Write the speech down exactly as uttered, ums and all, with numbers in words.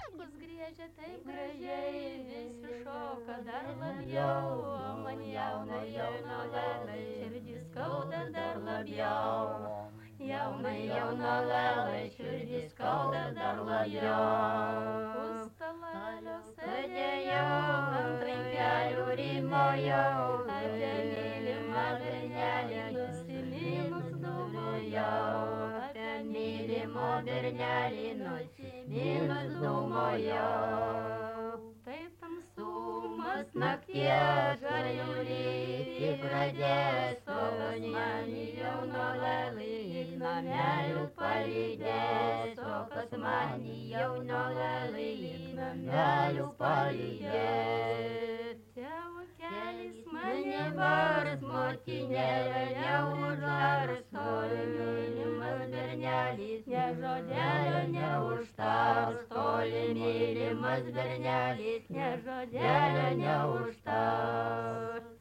Takus griežia taip gražiai, visi šoka dar labiau, o man jauna jauna lelai, širdį skauda dar labiau. Jauna jauna lelai, širdį skauda dar labiau. Pustalalio sėdėjau, ant rankelių rimojau, apie mylimą bernelį nusiminus dūmojau. Apie mylimo bernelį nusiminus dūmojau. Taip tamsumas nakties galiu lyti pradės, o kas mani jauno lelai į namelių palydės, o kas mani jauno lelai į namelių palydės. Tėvo keliais mane bars, motinėlė neužars, toli mylimas bernelis, ne žodelio neužtars, toli mylimas bernelis, ne žodelio neužtars.